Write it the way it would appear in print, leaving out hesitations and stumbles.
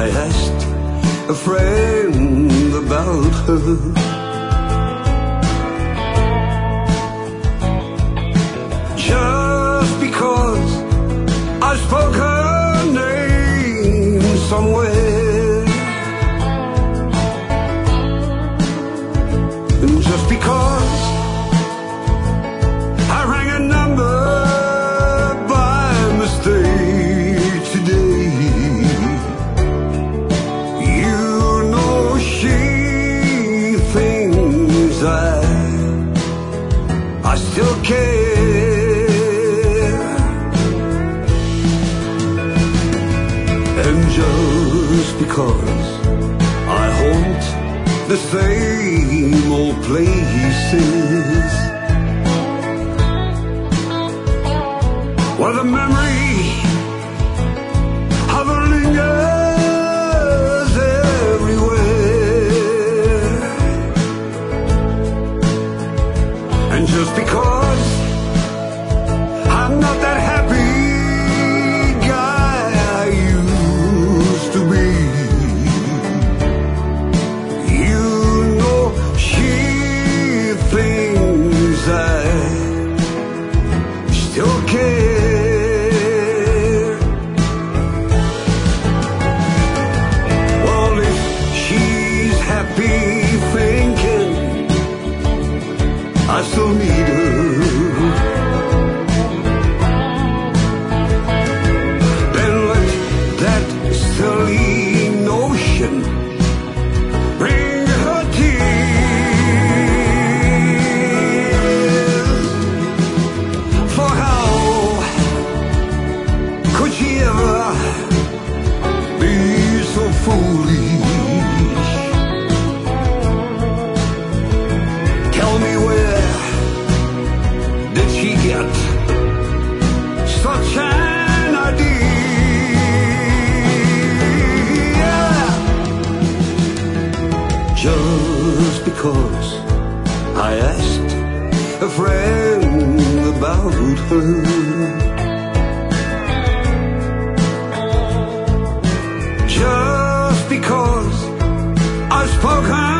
I asked a friend about her. Just because I spoke her name somewhere, and just because I rang a number by mistake today, you know she thinks I still care. And just because I haunt the same old places, where the memory of her lingers everywhere, and just because I'm not that happy guy I used to be, you know she thinks I still care. Well, if she's happy thinking I still need her, then let that silly notion bring her tears. For how could she ever be so foolish? Tell me, where did she get such an idea? Just because I asked a friend about her, just because I spoke her